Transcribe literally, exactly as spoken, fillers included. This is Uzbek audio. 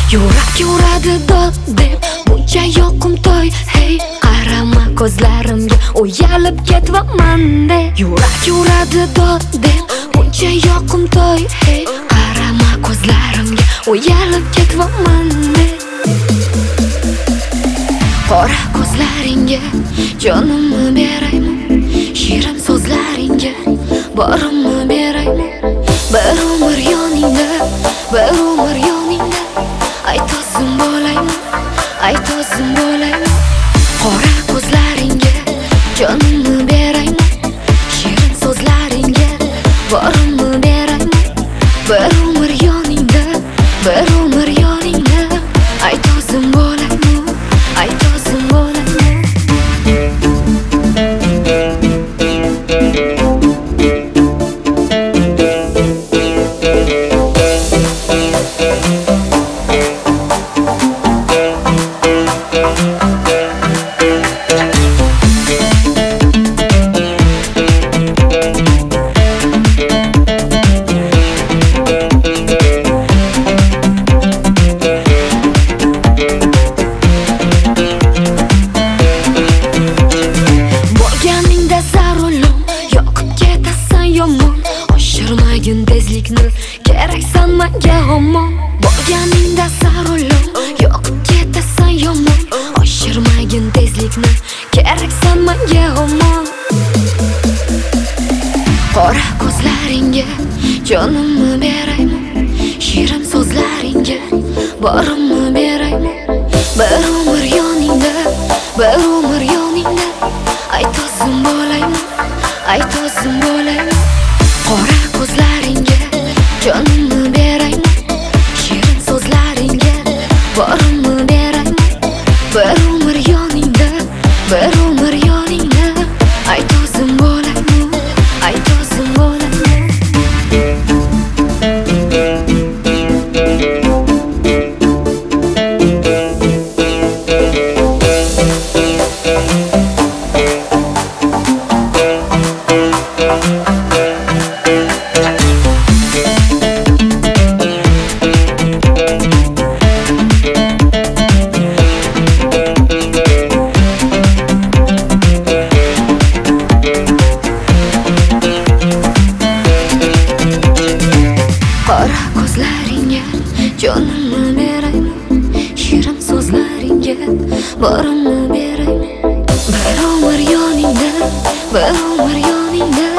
Yurak yuradi dod deb buncha yoqimtoy. Hey, qarama ko'zlarimga, uyalib ketvaman de. Yurak yuradi dod deb buncha yoqimtoy. Hey, qarama ko'zlarimga, uyalib ketvaman de. Qora ko'zlaringga jonimni berayman, shirin so'zlaringga borimni berayman. Bir umr yoningda, bir umr yoningda, aytosim bo'layman, aytosim bo'layman. Qora ko'zlaringga jonimni berayman, shirin so'zlaringga borimni berayman. Bir umr yoningda, bir umr yoningda, aytosim bo'layman, aytosim bo'layman. Oshirmagin tezlikni, keraksan menga omon. Borganingda sarulum, yo'qib ketasan yomon. Oshirmagin tezlikni, keraksan menga omon. Qora ko'zlaringga jonimni berayman, shirin so'zlaringga borimni berayman. Bir umr yoningda, bir umr yoningda, aytosim bo'layman, aytosim bo'layman. Qora ko'zlaringga jonimni berayman, shirin so'zlaringga borimni berayman. Bir umr yoningda, bir umr yoningda, aytosim bo'layman, aytosim bo'layman. Qora ko'zlaringga jonimni berayman, shirin so'zlaringga borimni berayman. Bir umr yoningda, bir umr yoningda,